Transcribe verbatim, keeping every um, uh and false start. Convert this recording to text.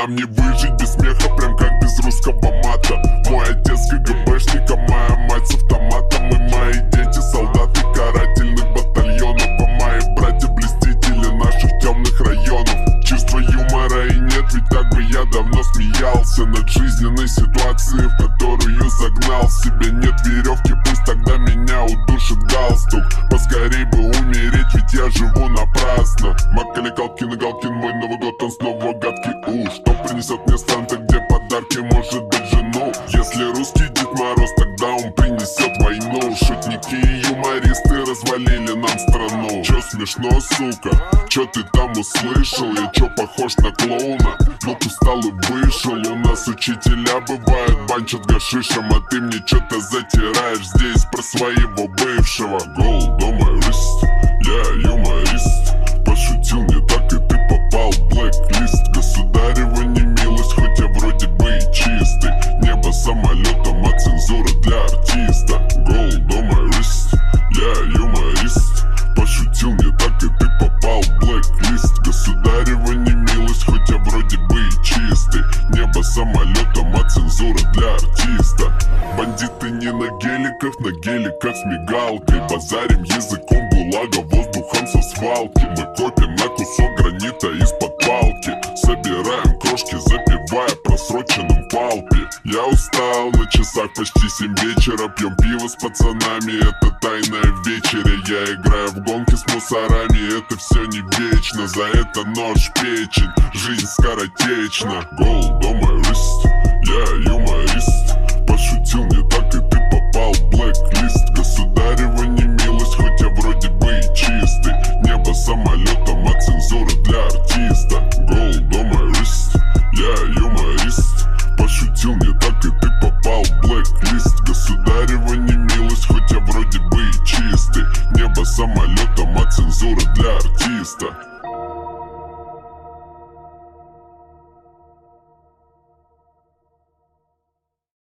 Нам не выжить без смеха, прям как без русского мата. Мой отец КГБшник, а моя мать с автоматом. И мои дети солдаты карательных батальонов, а мои братья блестители наших темных районов. Чувства юмора и нет, ведь так бы я давно смеялся над жизненной ситуацией, в которую загнал себя. Нет веревки, пусть тогда меня удушит галстук. Поскорей бы умереть, ведь я живу напрасно. Макали Галкин и Галкин, мой Новый год, он снова гадкий уж. Что принесет мне Санта, где подарки, может быть жену? Если русский Дед Мороз, тогда он принесет войну. Шутники и юмористы развалили нам страну. Чё смешно, сука? Чё ты там услышал? Я чё похож на клоуна? Ну-ка встал и вышел. У нас учителя бывают, банчат гашишем, а ты мне чё-то затираешь здесь про своего бывшего. Gold on my wrist, я юморист. Пошутил не так, и ты попал в блэк-лист. Государева немилость, хоть я вроде бы и чистый. Небо самолетом, а цензура для артиста. Gold on my wrist, я юморист. Пошутил не так, и ты попал в блэк-лист. Государева немилость, хоть я вроде бы и чистый. Небо самолетом, а цензура для артиста. Бандиты не на геликах, на геликах с мигалкой. Базарим языком ГУЛАГа, воздухом со свалки. Мы копим на кусок гранита из-под палки. Собираем крошки, запивая просроченным палпи. Я устал, на часах почти семь вечера. Пьем пиво с пацанами, это тайная вечеря. Я играю в гонки с мусорами, это все не вечно. За это нож в печень, жизнь скоротечна. Gold on my wrist, я юморист. Пошутил не так, и ты попал в блэк-лист. Государева немилость, хоть я вроде бы и чистый. Небо самолетом, а цензура для артиста. Gold on my wrist, я юморист. Пошутил не так, и ты попал в блэк-лист. Государева немилость, хоть я вроде бы и чистый. Небо самолетом, а цензура для артиста.